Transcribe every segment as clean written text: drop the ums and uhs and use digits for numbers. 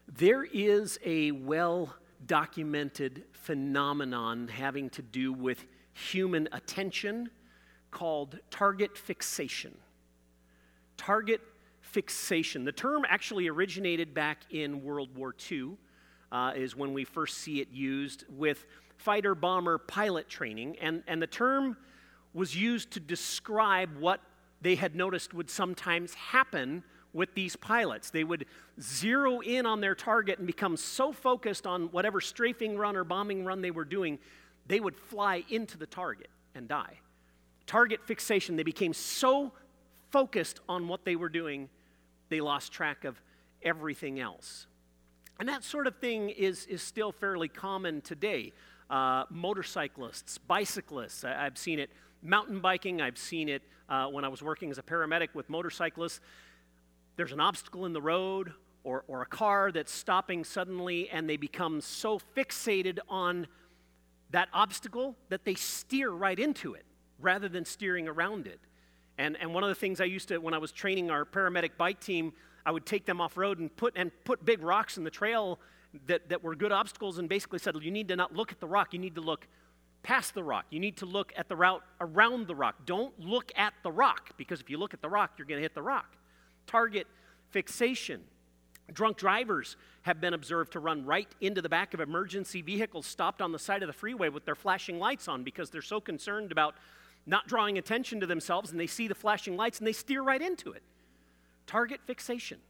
There is a well-documented phenomenon having to do with human attention called target fixation. Target fixation. The term actually originated back in World War II, is when we first see it used with fighter bomber pilot training, and the term was used to describe what they had noticed would sometimes happen with these pilots. They would zero in on their target and become so focused on whatever strafing run or bombing run they were doing, they would fly into the target and die. Target fixation, they became so focused on what they were doing, they lost track of everything else. And that sort of thing is still fairly common today. Motorcyclists, bicyclists, I've seen it mountain biking, I've seen it when I was working as a paramedic with motorcyclists. There's an obstacle in the road or a car that's stopping suddenly, and they become so fixated on that obstacle that they steer right into it rather than steering around it. And one of the things I used to, when I was training our paramedic bike team, I would take them off-road and put big rocks in the trail that were good obstacles, and basically said, you need to not look at the rock, you need to look past the rock. You need to look at the route around the rock. Don't look at the rock, because if you look at the rock, you're going to hit the rock. Target fixation. Drunk drivers have been observed to run right into the back of emergency vehicles stopped on the side of the freeway with their flashing lights on because they're so concerned about not drawing attention to themselves, and they see the flashing lights and they steer right into it. Target fixation.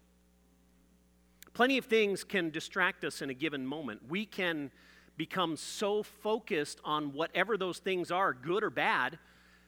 Plenty of things can distract us in a given moment. We can become so focused on whatever those things are, good or bad,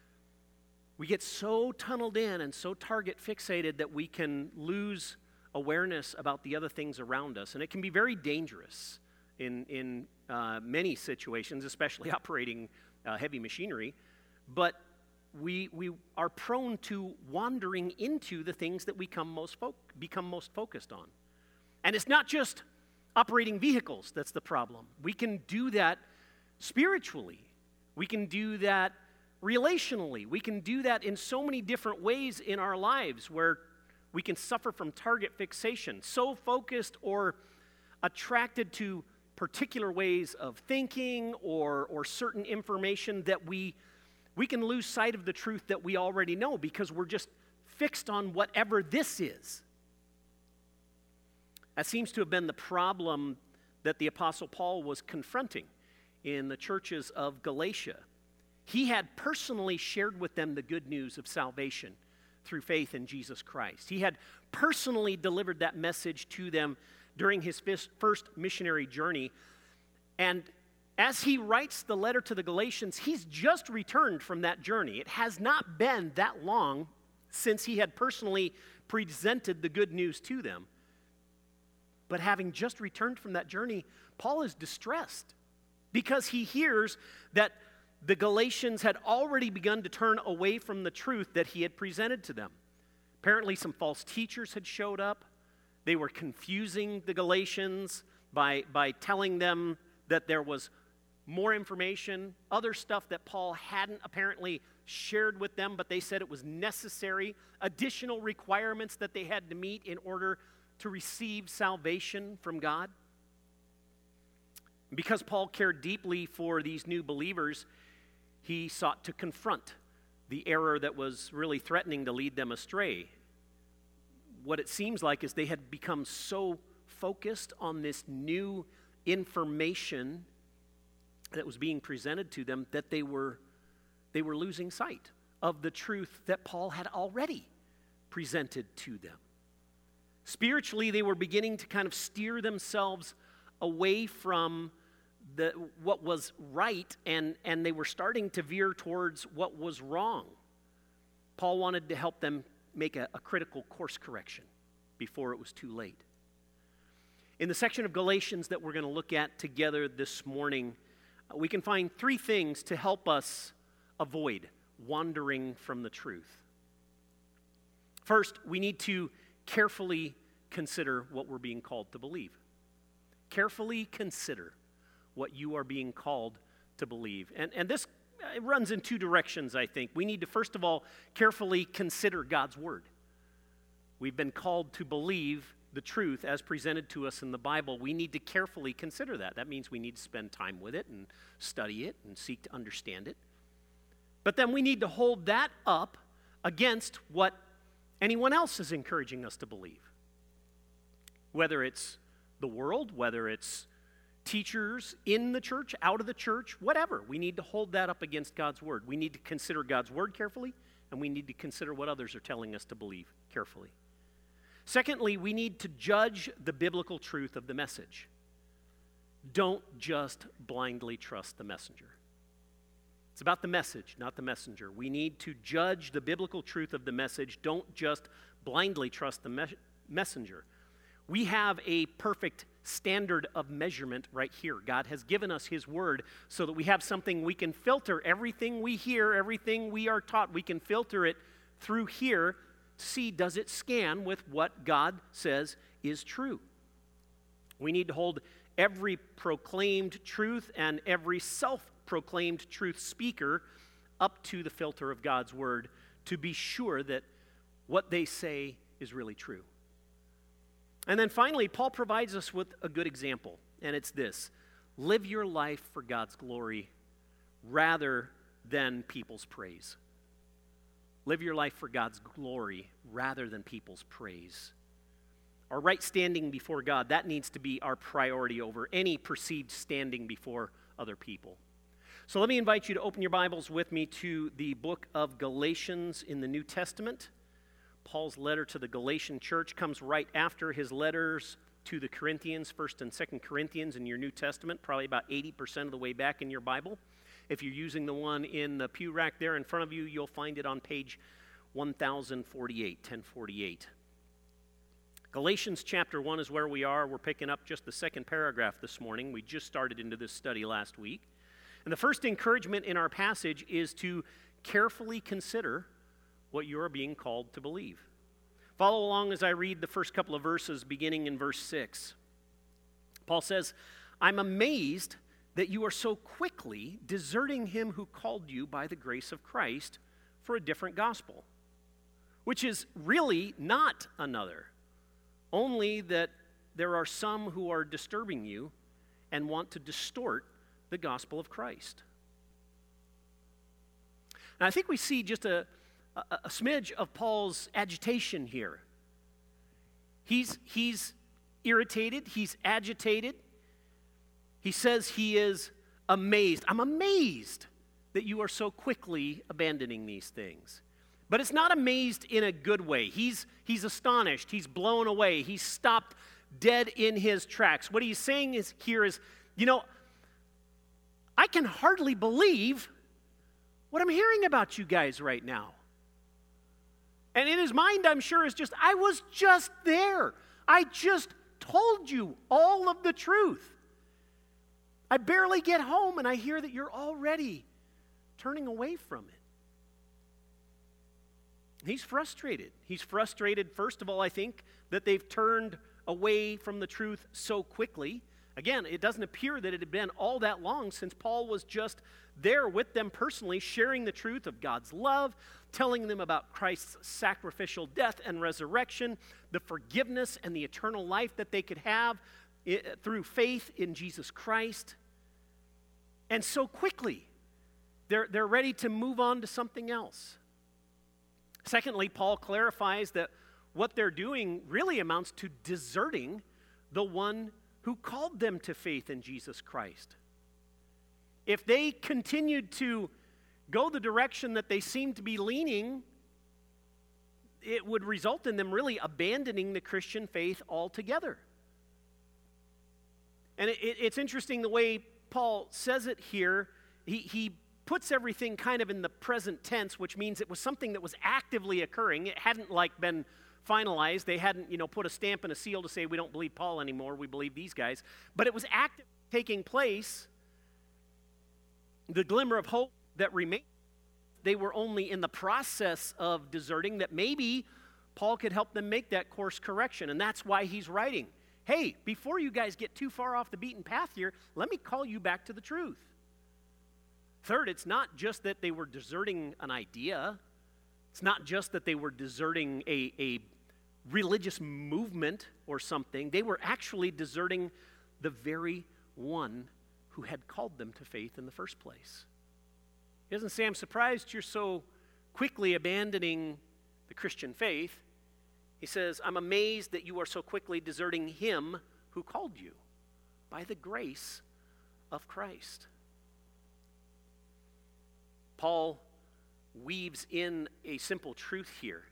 we get so tunneled in and so target fixated that we can lose awareness about the other things around us. And it can be very dangerous in many situations, especially operating heavy machinery. But we are prone to wandering into the things that we become most focused on. And it's not just operating vehicles that's the problem. We can do that spiritually. We can do that relationally. We can do that in so many different ways in our lives where we can suffer from target fixation, so focused or attracted to particular ways of thinking or certain information that we can lose sight of the truth that we already know because we're just fixed on whatever this is. That seems to have been the problem that the Apostle Paul was confronting in the churches of Galatia. He had personally shared with them the good news of salvation through faith in Jesus Christ. He had personally delivered that message to them during his first missionary journey. And as he writes the letter to the Galatians, he's just returned from that journey. It has not been that long since he had personally presented the good news to them. But having just returned from that journey, Paul is distressed because he hears that the Galatians had already begun to turn away from the truth that he had presented to them. Apparently, some false teachers had showed up. They were confusing the Galatians by telling them that there was more information, other stuff that Paul hadn't apparently shared with them, but they said it was necessary, additional requirements that they had to meet in order to receive salvation from God. Because Paul cared deeply for these new believers, he sought to confront the error that was really threatening to lead them astray. What it seems like is they had become so focused on this new information that was being presented to them that they were losing sight of the truth that Paul had already presented to them. Spiritually, they were beginning to kind of steer themselves away from what was right, and they were starting to veer towards what was wrong. Paul wanted to help them make a critical course correction before it was too late. In the section of Galatians that we're going to look at together this morning, we can find three things to help us avoid wandering from the truth. First, we need to carefully consider what we're being called to believe. Carefully consider what you are being called to believe. And this it runs in two directions, I think. We need to, first of all, carefully consider God's word. We've been called to believe the truth as presented to us in the Bible, we need to carefully consider that. That means we need to spend time with it and study it and seek to understand it. But then we need to hold that up against what anyone else is encouraging us to believe. Whether it's the world, whether it's teachers in the church, out of the church, whatever. We need to hold that up against God's Word. We need to consider God's Word carefully, and we need to consider what others are telling us to believe carefully. Secondly, we need to judge the biblical truth of the message. Don't just blindly trust the messenger. It's about the message, not the messenger. We need to judge the biblical truth of the message. Don't just blindly trust the messenger. We have a perfect standard of measurement right here. God has given us His Word so that we have something we can filter everything we hear, everything we are taught. We can filter it through here. See, does it scan with what God says is true? We need to hold every proclaimed truth and every self-proclaimed truth speaker up to the filter of God's Word to be sure that what they say is really true. And then finally, Paul provides us with a good example, and it's this: live your life for God's glory rather than people's praise. Live your life for God's glory rather than people's praise. Our right standing before God, that needs to be our priority over any perceived standing before other people. So let me invite you to open your Bibles with me to the book of Galatians in the New Testament. Paul's letter to the Galatian church comes right after his letters to the Corinthians, 1st and 2nd Corinthians in your New Testament, probably about 80% of the way back in your Bible. If you're using the one in the pew rack there in front of you, you'll find it on page 1048. Galatians chapter 1 is where we are. We're picking up just the second paragraph this morning. We just started into this study last week. And the first encouragement in our passage is to carefully consider what you are being called to believe. Follow along as I read the first couple of verses beginning in verse 6. Paul says, "I'm amazed that you are so quickly deserting him who called you by the grace of Christ for a different gospel, which is really not another, only that there are some who are disturbing you and want to distort the gospel of Christ." Now, I think we see just a smidge of Paul's agitation here. He's irritated, he's agitated. He says he is amazed. I'm amazed that you are so quickly abandoning these things. But it's not amazed in a good way. He's astonished. He's blown away. He's stopped dead in his tracks. What he's saying is I can hardly believe what I'm hearing about you guys right now. And in his mind, I'm sure, is just, I was just there. I just told you all of the truth. I barely get home and I hear that you're already turning away from it. He's frustrated. He's frustrated, first of all, I think, that they've turned away from the truth so quickly. Again, it doesn't appear that it had been all that long since Paul was just there with them personally, sharing the truth of God's love, telling them about Christ's sacrificial death and resurrection, the forgiveness and the eternal life that they could have through faith in Jesus Christ. And so quickly, they're ready to move on to something else. Secondly, Paul clarifies that what they're doing really amounts to deserting the one who called them to faith in Jesus Christ. If they continued to go the direction that they seem to be leaning, it would result in them really abandoning the Christian faith altogether. And it's interesting the way Paul says it here. He puts everything kind of in the present tense, which means it was something that was actively occurring. It hadn't been finalized. They hadn't, put a stamp and a seal to say we don't believe Paul anymore, we believe these guys. But it was actively taking place. The glimmer of hope that remained, they were only in the process of deserting, that maybe Paul could help them make that course correction. And that's why he's writing, hey, before you guys get too far off the beaten path here, let me call you back to the truth. Third, it's not just that they were deserting an idea. It's not just that they were deserting a religious movement or something. They were actually deserting the very one who had called them to faith in the first place. He doesn't say, I'm surprised you're so quickly abandoning the Christian faith. He says, I'm amazed that you are so quickly deserting him who called you by the grace of Christ. Paul weaves in a simple truth here.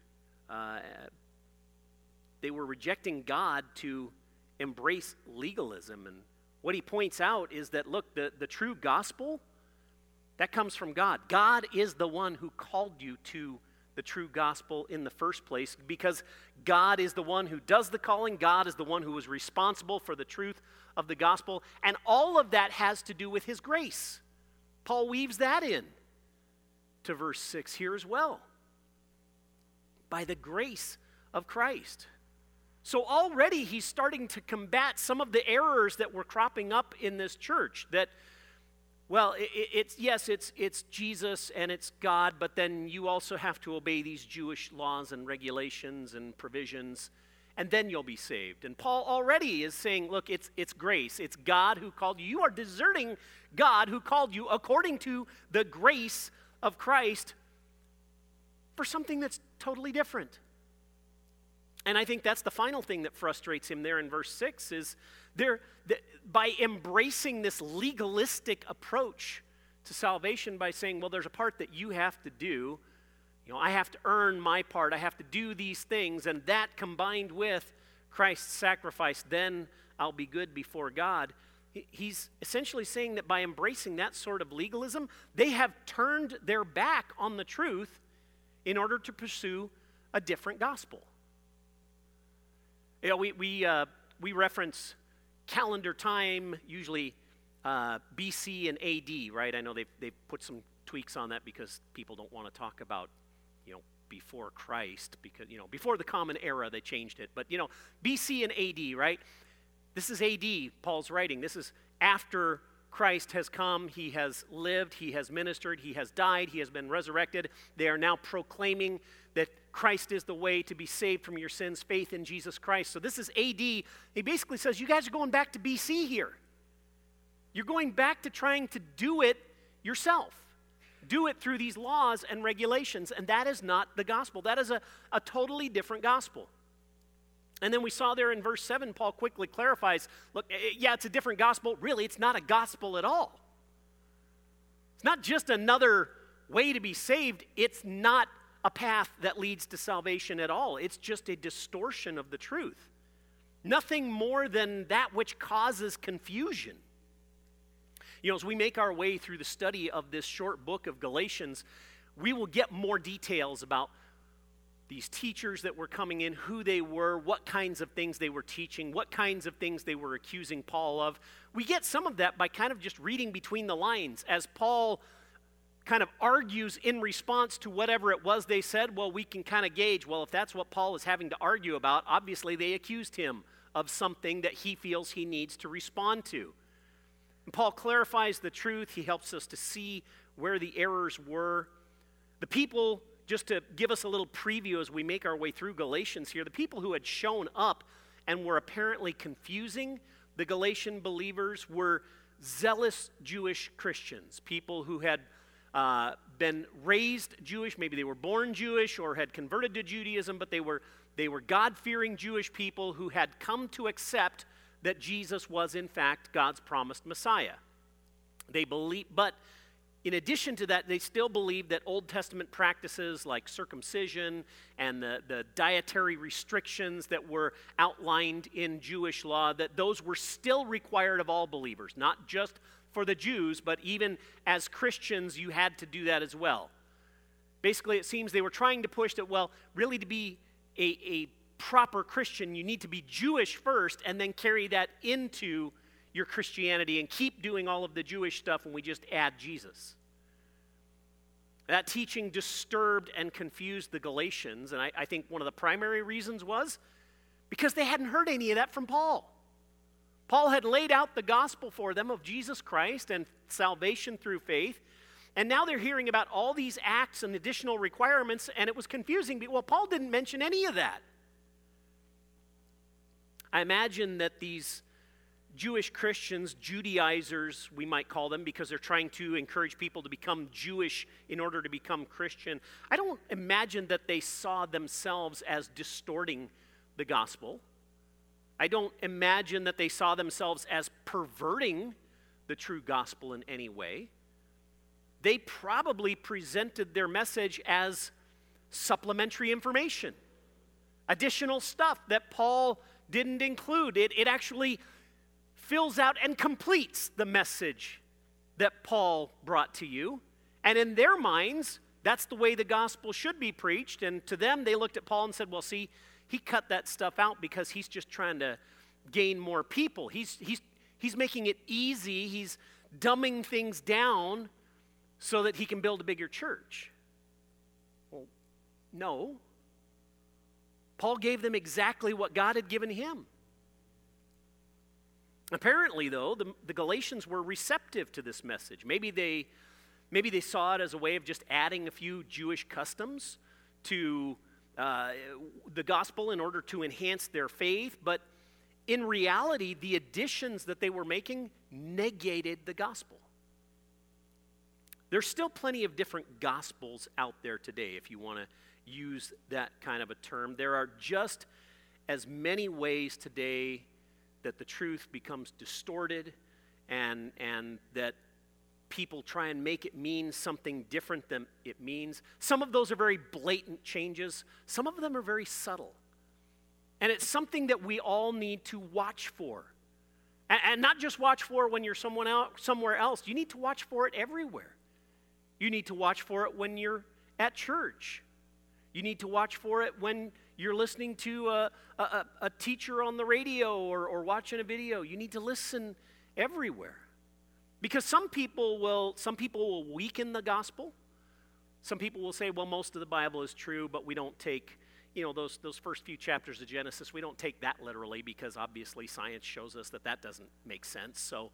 They were rejecting God to embrace legalism. And what he points out is that, look, the true gospel, that comes from God. God is the one who called you to the true gospel in the first place, because God is the one who does the calling. God is the one who is responsible for the truth of the gospel. And all of that has to do with his grace. Paul weaves that in to verse 6 here as well. By the grace of Christ. So already he's starting to combat some of the errors that were cropping up in this church. That, well, it's Jesus and it's God, but then you also have to obey these Jewish laws and regulations and provisions, and then you'll be saved. And Paul already is saying, look, it's grace. It's God who called you. You are deserting God who called you according to the grace of Christ for something that's totally different. And I think that's the final thing that frustrates him there in verse 6 is by embracing this legalistic approach to salvation, by saying, well, there's a part that you have to do. You know, I have to earn my part. I have to do these things. And that combined with Christ's sacrifice, then I'll be good before God. He's essentially saying that by embracing that sort of legalism, they have turned their back on the truth in order to pursue a different gospel. You know, we reference calendar time, usually BC and AD, right? I know they've put some tweaks on that because people don't want to talk about, before Christ, because, before the common era they changed it. But, BC and AD, right? This is AD, Paul's writing. This is after Christ has come, he has lived, he has ministered, he has died, he has been resurrected. They are now proclaiming that Christ is the way to be saved from your sins, faith in Jesus Christ. So this is AD. He basically says, you guys are going back to BC here. You're going back to trying to do it yourself. Do it through these laws and regulations, and that is not the gospel. That is a totally different gospel. And then we saw there in verse 7, Paul quickly clarifies, look, yeah, it's a different gospel. Really, it's not a gospel at all. It's not just another way to be saved. It's not a path that leads to salvation at all. It's just a distortion of the truth. Nothing more than that which causes confusion. As we make our way through the study of this short book of Galatians, we will get more details about these teachers that were coming in, who they were, what kinds of things they were teaching, what kinds of things they were accusing Paul of. We get some of that by kind of just reading between the lines. As Paul kind of argues in response to whatever it was they said, well, we can kind of gauge, well, if that's what Paul is having to argue about, obviously they accused him of something that he feels he needs to respond to. And Paul clarifies the truth. He helps us to see where the errors were. The people, just to give us a little preview as we make our way through Galatians here, the people who had shown up and were apparently confusing the Galatian believers were zealous Jewish Christians, people who had been raised Jewish, maybe they were born Jewish or had converted to Judaism, but they were God-fearing Jewish people who had come to accept that Jesus was in fact God's promised Messiah. They believe, but in addition to that, they still believed that Old Testament practices like circumcision and the dietary restrictions that were outlined in Jewish law, that those were still required of all believers, not just for the Jews, but even as Christians, you had to do that as well. Basically, it seems they were trying to push that, well, really to be a proper Christian, you need to be Jewish first and then carry that into your Christianity and keep doing all of the Jewish stuff when we just add Jesus. That teaching disturbed and confused the Galatians, and I think one of the primary reasons was because they hadn't heard any of that from Paul. Paul had laid out the gospel for them of Jesus Christ and salvation through faith, and now they're hearing about all these acts and additional requirements, and it was confusing. Well, Paul didn't mention any of that. I imagine that these Jewish Christians, Judaizers, we might call them, because they're trying to encourage people to become Jewish in order to become Christian. I don't imagine that they saw themselves as distorting the gospel. I don't imagine that they saw themselves as perverting the true gospel in any way. They probably presented their message as supplementary information, additional stuff that Paul didn't include. It actually fills out and completes the message that Paul brought to you. And in their minds, that's the way the gospel should be preached. And to them, they looked at Paul and said, well, see, he cut that stuff out because he's just trying to gain more people. He's making it easy. He's dumbing things down so that he can build a bigger church. Well, no. Paul gave them exactly what God had given him. Apparently, though, the Galatians were receptive to this message. Maybe they saw it as a way of just adding a few Jewish customs to the gospel in order to enhance their faith. But in reality, the additions that they were making negated the gospel. There's still plenty of different gospels out there today, if you want to use that kind of a term. There are just as many ways today that the truth becomes distorted and that people try and make it mean something different than it means. Some of those are very blatant changes. Some of them are very subtle. And it's something that we all need to watch for. And not just watch for when you're somewhere else. You need to watch for it everywhere. You need to watch for it when you're at church. You need to watch for it when you're listening to a teacher on the radio or watching a video. You need to listen everywhere. Because some people will weaken the gospel. Some people will say, well, most of the Bible is true, but we don't take, those first few chapters of Genesis, we don't take that literally because obviously science shows us that doesn't make sense. So,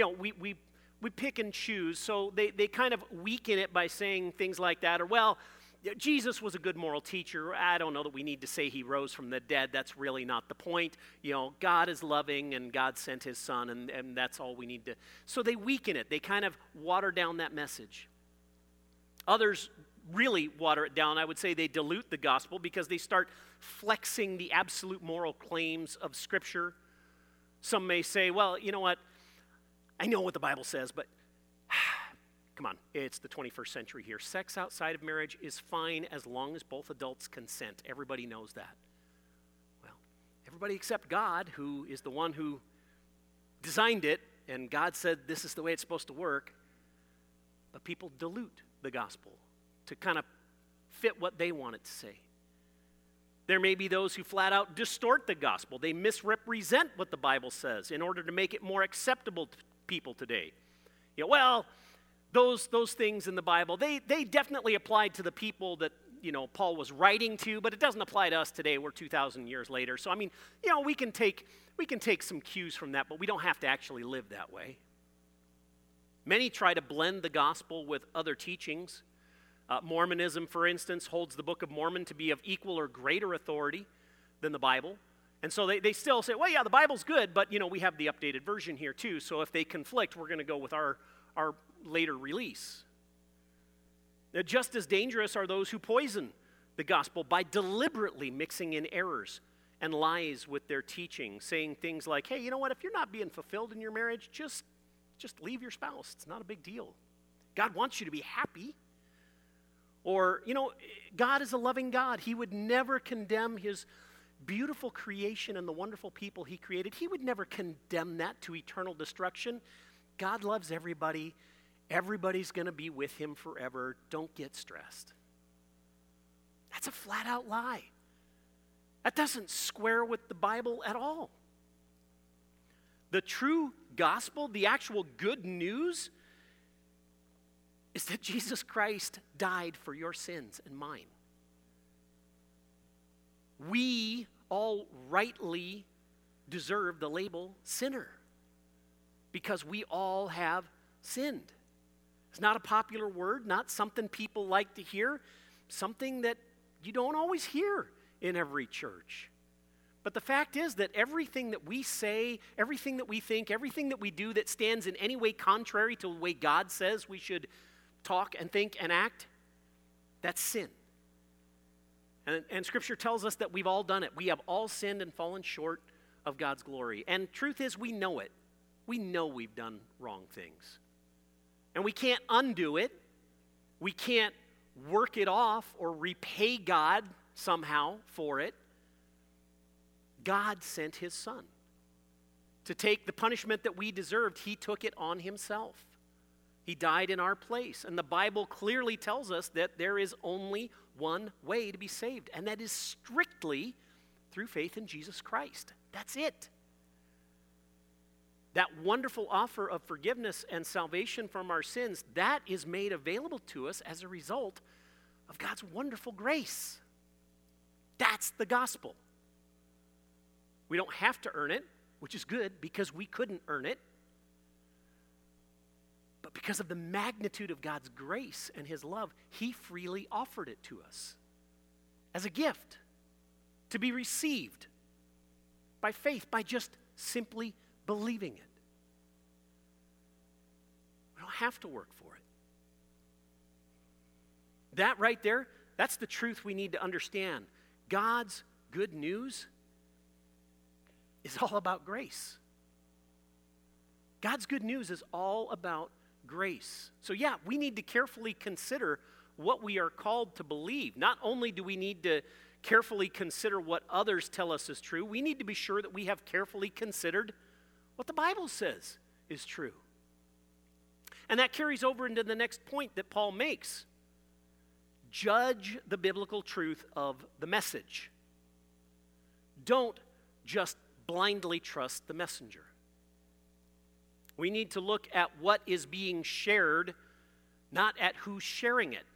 we pick and choose. So they kind of weaken it by saying things like that. Or, well, Jesus was a good moral teacher. I don't know that we need to say he rose from the dead. That's really not the point. God is loving and God sent his son and that's all we need to. So they weaken it. They kind of water down that message. Others really water it down. I would say they dilute the gospel because they start flexing the absolute moral claims of Scripture. Some may say, well, you know what? I know what the Bible says, but come on, it's the 21st century here. Sex outside of marriage is fine as long as both adults consent. Everybody knows that. Well, everybody except God, who is the one who designed it, and God said this is the way it's supposed to work. But people dilute the gospel to kind of fit what they want it to say. There may be those who flat out distort the gospel. They misrepresent what the Bible says in order to make it more acceptable to people today. Those things in the Bible, they definitely applied to the people that, Paul was writing to, but it doesn't apply to us today. We're 2,000 years later. So, we can take some cues from that, but we don't have to actually live that way. Many try to blend the gospel with other teachings. Mormonism, for instance, holds the Book of Mormon to be of equal or greater authority than the Bible. And so they still say, well, yeah, the Bible's good, but, we have the updated version here too. So if they conflict, we're going to go with our later release. Now, just as dangerous are those who poison the gospel by deliberately mixing in errors and lies with their teaching, saying things like, hey, you know what, if you're not being fulfilled in your marriage, just leave your spouse. It's not a big deal. God wants you to be happy. Or, God is a loving God. He would never condemn his beautiful creation and the wonderful people he created. He would never condemn that to eternal destruction. God loves everybody. Everybody's going to be with him forever. Don't get stressed. That's a flat out lie. That doesn't square with the Bible at all. The true gospel, the actual good news, is that Jesus Christ died for your sins and mine. We all rightly deserve the label sinner because we all have sinned. It's not a popular word, not something people like to hear, something that you don't always hear in every church. But the fact is that everything that we say, everything that we think, everything that we do that stands in any way contrary to the way God says we should talk and think and act, that's sin. And Scripture tells us that we've all done it. We have all sinned and fallen short of God's glory. And truth is, we know it. We know we've done wrong things. And we can't undo it. We can't work it off or repay God somehow for it. God sent his Son to take the punishment that we deserved. He took it on himself. He died in our place. And the Bible clearly tells us that there is only one way to be saved, and that is strictly through faith in Jesus Christ. That's it. That wonderful offer of forgiveness and salvation from our sins, that is made available to us as a result of God's wonderful grace. That's the gospel. We don't have to earn it, which is good because we couldn't earn it. But because of the magnitude of God's grace and his love, he freely offered it to us as a gift to be received by faith, by just simply believing it. We don't have to work for it. That right there, that's the truth we need to understand. God's good news is all about grace. God's good news is all about grace. So yeah, we need to carefully consider what we are called to believe. Not only do we need to carefully consider what others tell us is true, we need to be sure that we have carefully considered what the Bible says is true. And that carries over into the next point that Paul makes. Judge the biblical truth of the message. Don't just blindly trust the messenger. We need to look at what is being shared, not at who's sharing it.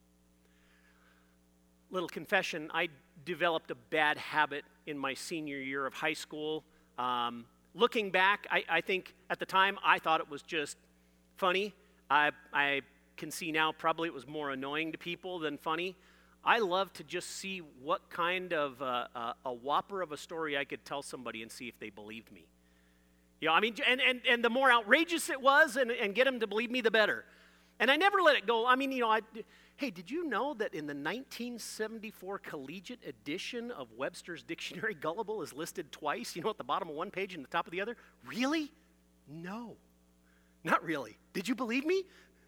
Little confession, I developed a bad habit in my senior year of high school. Looking back, I think at the time I thought it was just funny. I can see now probably it was more annoying to people than funny. I love to just see what kind of a whopper of a story I could tell somebody and see if they believed me. You know, I mean, and the more outrageous it was and get them to believe me, the better. And I never let it go. I mean, you know, hey, did you know that in the 1974 collegiate edition of Webster's Dictionary, gullible is listed twice, you know, at the bottom of one page and the top of the other? Really? No. Not really. Did you believe me?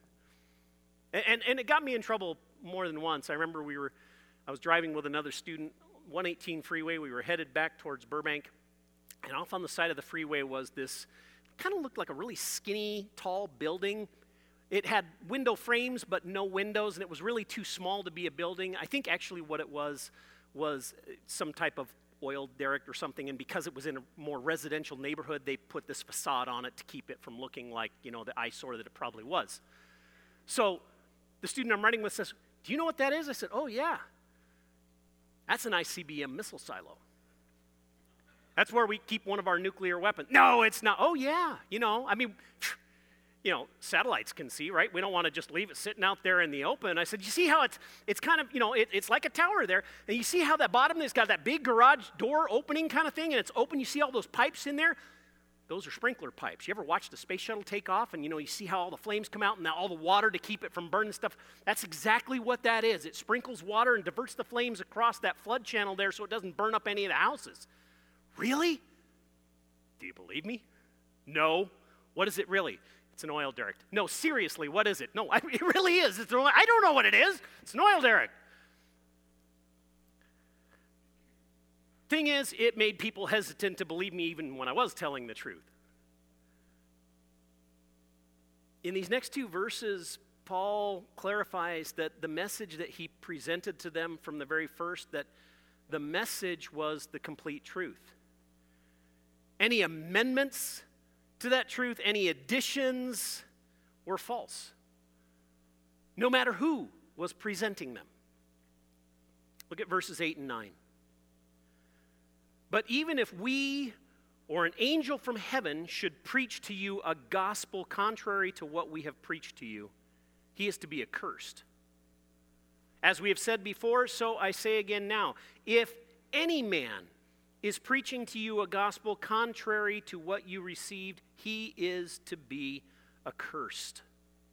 And it got me in trouble more than once. I remember I was driving with another student, 118 freeway. We were headed back towards Burbank. And off on the side of the freeway was this, kind of looked like a really skinny, tall building. It had window frames, but no windows, and it was really too small to be a building. I think actually what it was some type of oil derrick or something, and because it was in a more residential neighborhood, they put this facade on it to keep it from looking like, you know, the eyesore that it probably was. So the student I'm riding with says, "Do you know what that is?" I said, "Oh, yeah. That's an ICBM missile silo. That's where we keep one of our nuclear weapons." "No, it's not." "Oh, yeah. You know, I mean, you know, satellites can see, right? We don't want to just leave it sitting out there in the open." I said, "You see how it's kind of, you know, it's like a tower there. And you see how that bottom has got that big garage door opening kind of thing, and it's open. You see all those pipes in there? Those are sprinkler pipes. You ever watch the space shuttle take off and, you know, you see how all the flames come out and all the water to keep it from burning stuff? That's exactly what that is. It sprinkles water and diverts the flames across that flood channel there so it doesn't burn up any of the houses." "Really? Do you believe me?" "No." "What is it really?" "It's an oil derrick." "No, seriously, what is it?" "No, it really is. I don't know what it is. It's an oil derrick." Thing is, it made people hesitant to believe me even when I was telling the truth. In these next two verses, Paul clarifies that the message that he presented to them from the very first, that the message was the complete truth. Any amendments to that truth, any additions, were false, no matter who was presenting them. Look at verses 8 and 9. "But even if we or an angel from heaven should preach to you a gospel contrary to what we have preached to you, he is to be accursed. As we have said before, so I say again now, if any man is preaching to you a gospel contrary to what you received, he is to be accursed.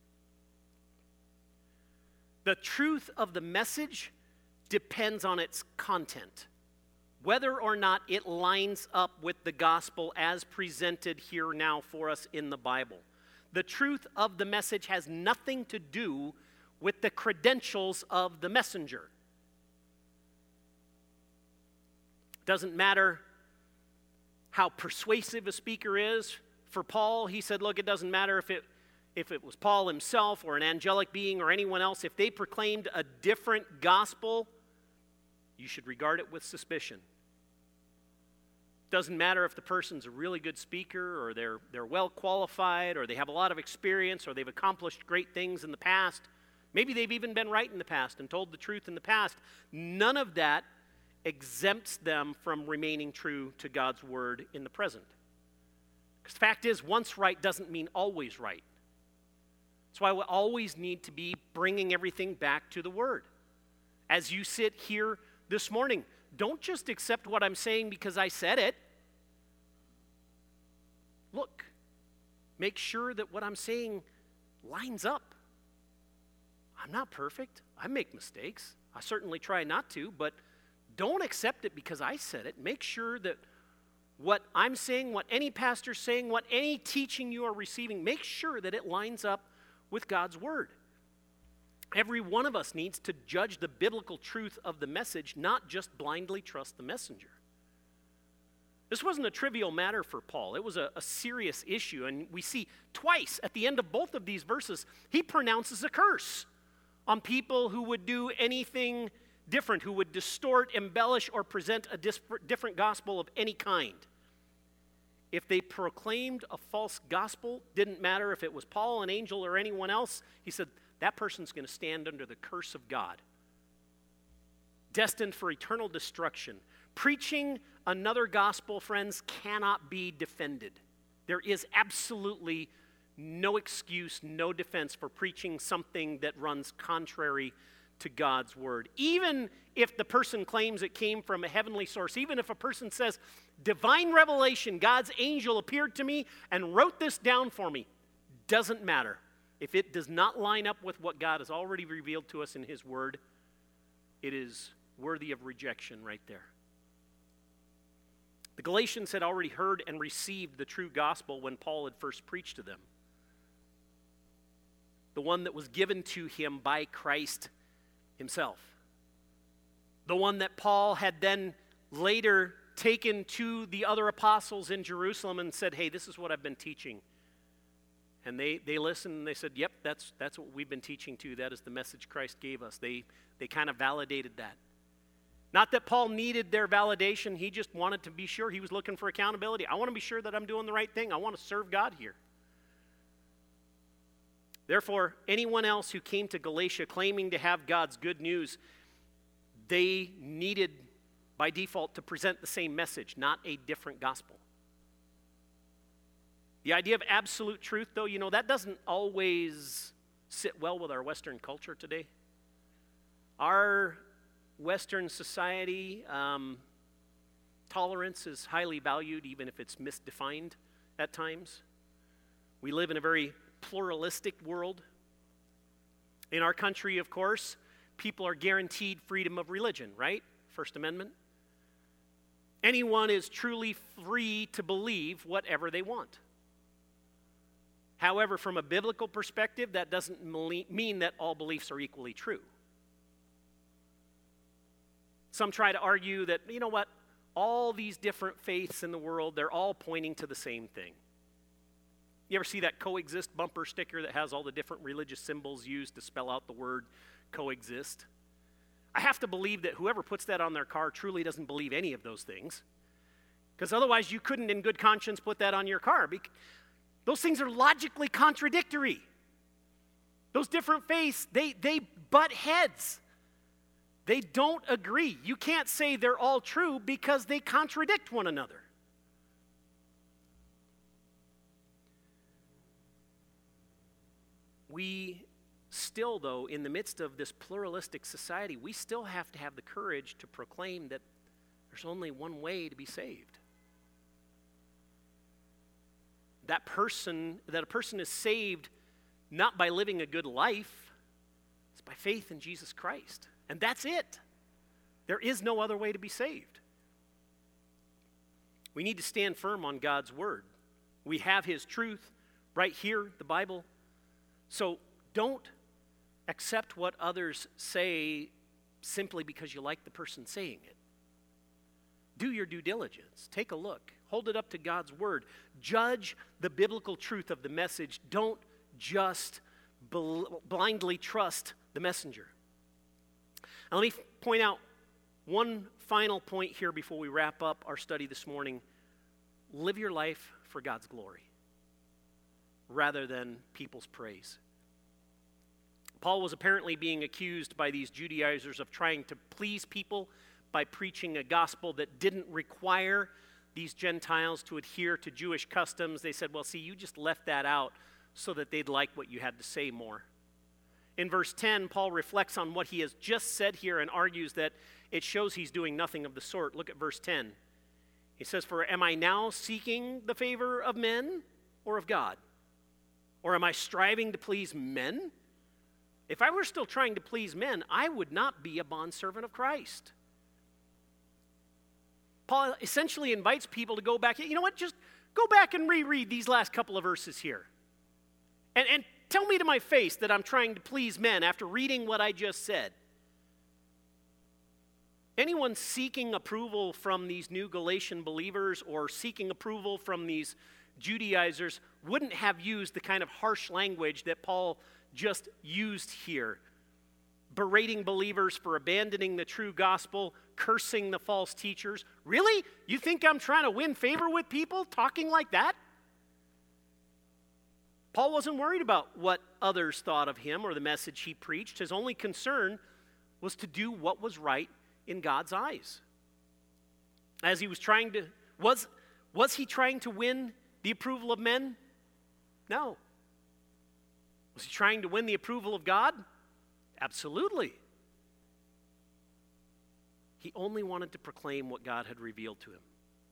The truth of the message depends on its content, whether or not it lines up with the gospel as presented here now for us in the Bible. The truth of the message has nothing to do with the credentials of the messenger. Doesn't matter how persuasive a speaker is. For Paul, he said, look, it doesn't matter if it was Paul himself or an angelic being or anyone else. If they proclaimed a different gospel, you should regard it with suspicion. Doesn't matter if the person's a really good speaker or they're well qualified or they have a lot of experience or they've accomplished great things in the past. Maybe they've even been right in the past and told the truth in the past. None of that exempts them from remaining true to God's word in the present. Because the fact is, once right doesn't mean always right. That's why we always need to be bringing everything back to the word. As you sit here this morning, don't just accept what I'm saying because I said it. Look, make sure that what I'm saying lines up. I'm not perfect. I make mistakes. I certainly try not to, but don't accept it because I said it. Make sure that what I'm saying, what any pastor's saying, what any teaching you are receiving, make sure that it lines up with God's word. Every one of us needs to judge the biblical truth of the message, not just blindly trust the messenger. This wasn't a trivial matter for Paul. It was a serious issue, and we see twice at the end of both of these verses, he pronounces a curse on people who would do anything different, who would distort, embellish, or present a different gospel of any kind. If they proclaimed a false gospel, didn't matter if it was Paul, an angel, or anyone else, he said, that person's going to stand under the curse of God, destined for eternal destruction. Preaching another gospel, friends, cannot be defended. There is absolutely no excuse, no defense for preaching something that runs contrary to God's word. Even if the person claims it came from a heavenly source, even if a person says, divine revelation, God's angel appeared to me and wrote this down for me, doesn't matter. If it does not line up with what God has already revealed to us in his word, it is worthy of rejection right there. The Galatians had already heard and received the true gospel when Paul had first preached to them. The one that was given to him by Christ himself. The one that Paul had then later taken to the other apostles in Jerusalem and said, hey, this is what I've been teaching. And they listened and they said, yep, that's what we've been teaching too. That is the message Christ gave us. They kind of validated that. Not that Paul needed their validation. He just wanted to be sure. He was looking for accountability. I want to be sure that I'm doing the right thing. I want to serve God here. Therefore, anyone else who came to Galatia claiming to have God's good news, they needed, by default, to present the same message, not a different gospel. The idea of absolute truth, though, that doesn't always sit well with our Western culture today. Our Western society, tolerance is highly valued, even if it's misdefined at times. We live in a very pluralistic world. In our country, of course, people are guaranteed freedom of religion, right? First Amendment. Anyone is truly free to believe whatever they want. However, from a biblical perspective, that doesn't mean that all beliefs are equally true. Some try to argue that, all these different faiths in the world, they're all pointing to the same thing. You ever see that coexist bumper sticker that has all the different religious symbols used to spell out the word coexist? I have to believe that whoever puts that on their car truly doesn't believe any of those things. Because otherwise you couldn't in good conscience put that on your car. Those things are logically contradictory. Those different faiths, they butt heads. They don't agree. You can't say they're all true because they contradict one another. We still, though, in the midst of this pluralistic society, we still have to have the courage to proclaim that There's only one way to be saved. That a person is saved not by living a good life, it's by faith in Jesus Christ. And that's it. There is no other way to be saved. We need to stand firm on God's word. We have his truth right here, the Bible. So don't accept what others say simply because you like the person saying it. Do your due diligence. Take a look. Hold it up to God's word. Judge the biblical truth of the message. Don't just blindly trust the messenger. Now, let me point out one final point here before we wrap up our study this morning. Live your life for God's glory rather than people's praise. Paul was apparently being accused by these Judaizers of trying to please people by preaching a gospel that didn't require these Gentiles to adhere to Jewish customs. They said, well, see, you just left that out so that they'd like what you had to say more. In verse 10, Paul reflects on what he has just said here and argues that it shows he's doing nothing of the sort. Look at verse 10. He says, for am I now seeking the favor of men or of God? Or am I striving to please men? If I were still trying to please men, I would not be a bondservant of Christ. Paul essentially invites people to go back. You know what? Just go back and reread these last couple of verses here. And tell me to my face that I'm trying to please men after reading what I just said. Anyone seeking approval from these new Galatian believers or seeking approval from these Judaizers wouldn't have used the kind of harsh language that Paul just used here. Berating believers for abandoning the true gospel, cursing the false teachers. Really? You think I'm trying to win favor with people talking like that? Paul wasn't worried about what others thought of him or the message he preached. His only concern was to do what was right in God's eyes. As he was trying to, was he trying to win the approval of men? No. Was he trying to win the approval of God? Absolutely. He only wanted to proclaim what God had revealed to him.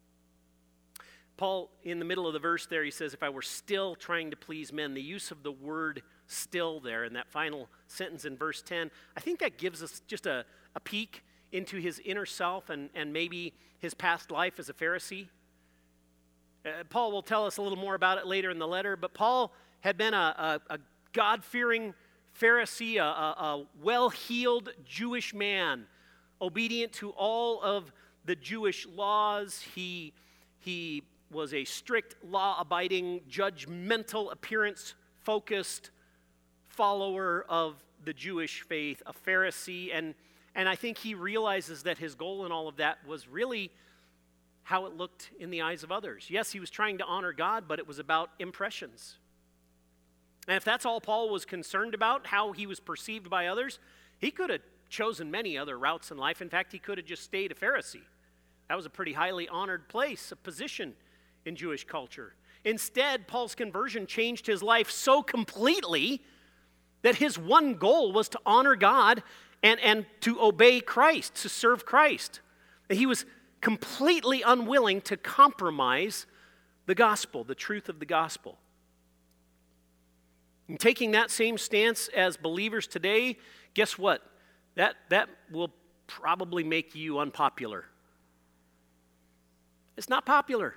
Paul, in the middle of the verse there, he says, if I were still trying to please men, the use of the word still there in that final sentence in verse 10, I think that gives us just a peek into his inner self and maybe his past life as a Pharisee. Paul will tell us a little more about it later in the letter, but Paul had been a God-fearing Pharisee, a well-heeled Jewish man, obedient to all of the Jewish laws. He was a strict, law-abiding, judgmental, appearance-focused follower of the Jewish faith, a Pharisee, and I think he realizes that his goal in all of that was really how it looked in the eyes of others. Yes, he was trying to honor God, but it was about impressions. And if that's all Paul was concerned about, how he was perceived by others, he could have chosen many other routes in life. In fact, he could have just stayed a Pharisee. That was a pretty highly honored place, a position in Jewish culture. Instead, Paul's conversion changed his life so completely that his one goal was to honor God and to obey Christ, to serve Christ. He was completely unwilling to compromise the gospel, the truth of the gospel. And taking that same stance as believers today, guess what? That will probably make you unpopular. It's not popular.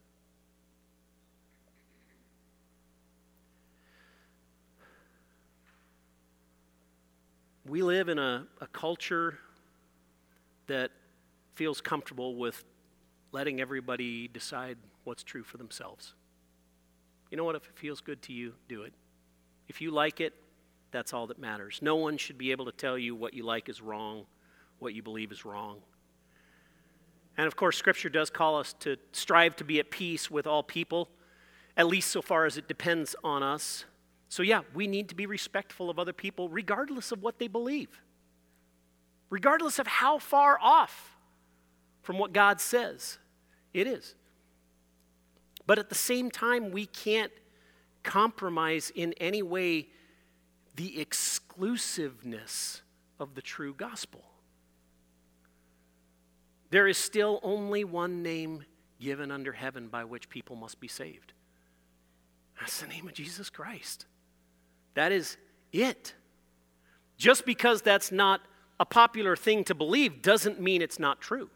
We live in a culture that feels comfortable with letting everybody decide what's true for themselves. You know what? If it feels good to you, do it. If you like it, that's all that matters. No one should be able to tell you what you like is wrong, what you believe is wrong. And of course, Scripture does call us to strive to be at peace with all people, at least so far as it depends on us. So yeah, we need to be respectful of other people regardless of what they believe, regardless of how far off from what God says it is. But at the same time, we can't compromise in any way the exclusiveness of the true gospel. There is still only one name given under heaven by which people must be saved. That's the name of Jesus Christ. That is it. Just because that's not a popular thing to believe doesn't mean it's not true.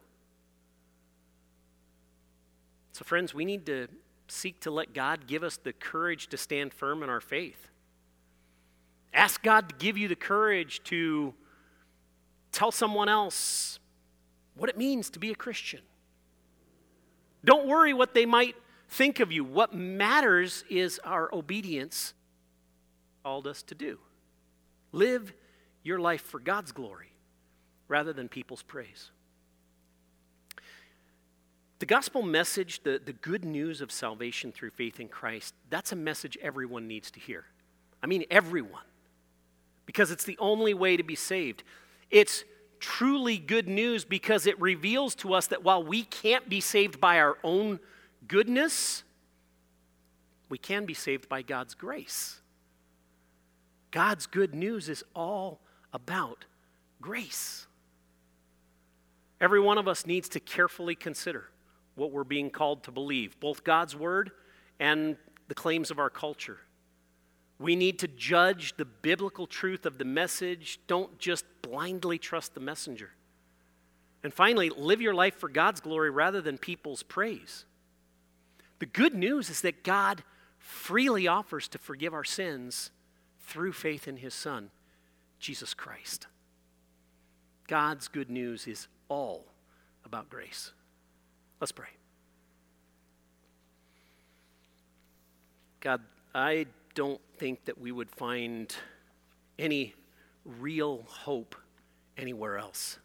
So friends, we need to seek to let God give us the courage to stand firm in our faith. Ask God to give you the courage to tell someone else what it means to be a Christian. Don't worry what they might think of you. What matters is our obedience called us to do. Live your life for God's glory rather than people's praise. The gospel message, the good news of salvation through faith in Christ, that's a message everyone needs to hear. I mean everyone. Because it's the only way to be saved. It's truly good news because it reveals to us that while we can't be saved by our own goodness, we can be saved by God's grace. God's good news is all about grace. Every one of us needs to carefully consider what we're being called to believe, both God's word and the claims of our culture. We need to judge the biblical truth of the message. Don't just blindly trust the messenger. And finally, live your life for God's glory rather than people's praise. The good news is that God freely offers to forgive our sins through faith in his Son, Jesus Christ. God's good news is all about grace. Let's pray. God, I don't think that we would find any real hope anywhere else.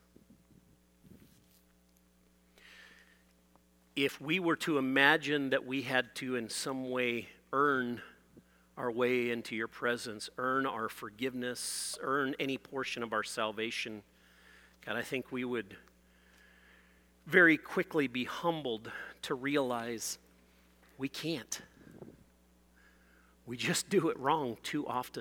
If we were to imagine that we had to in some way earn our way into your presence, earn our forgiveness, earn any portion of our salvation, God, I think we would very quickly be humbled to realize we can't. We just do it wrong too often.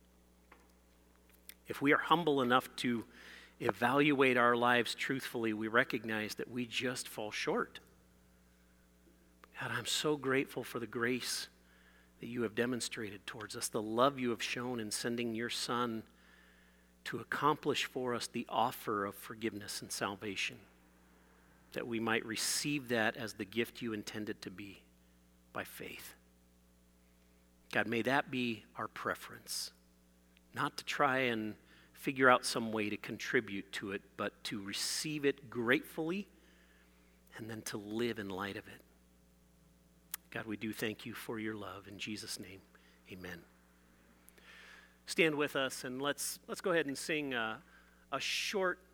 If we are humble enough to evaluate our lives truthfully, we recognize that we just fall short. God, I'm so grateful for the grace that you have demonstrated towards us, the love you have shown in sending your Son to accomplish for us the offer of forgiveness and salvation, that we might receive that as the gift you intended to be by faith. God, may that be our preference, not to try and figure out some way to contribute to it, but to receive it gratefully and then to live in light of it. God, we do thank you for your love. In Jesus' name, amen. Stand with us and let's go ahead and sing a short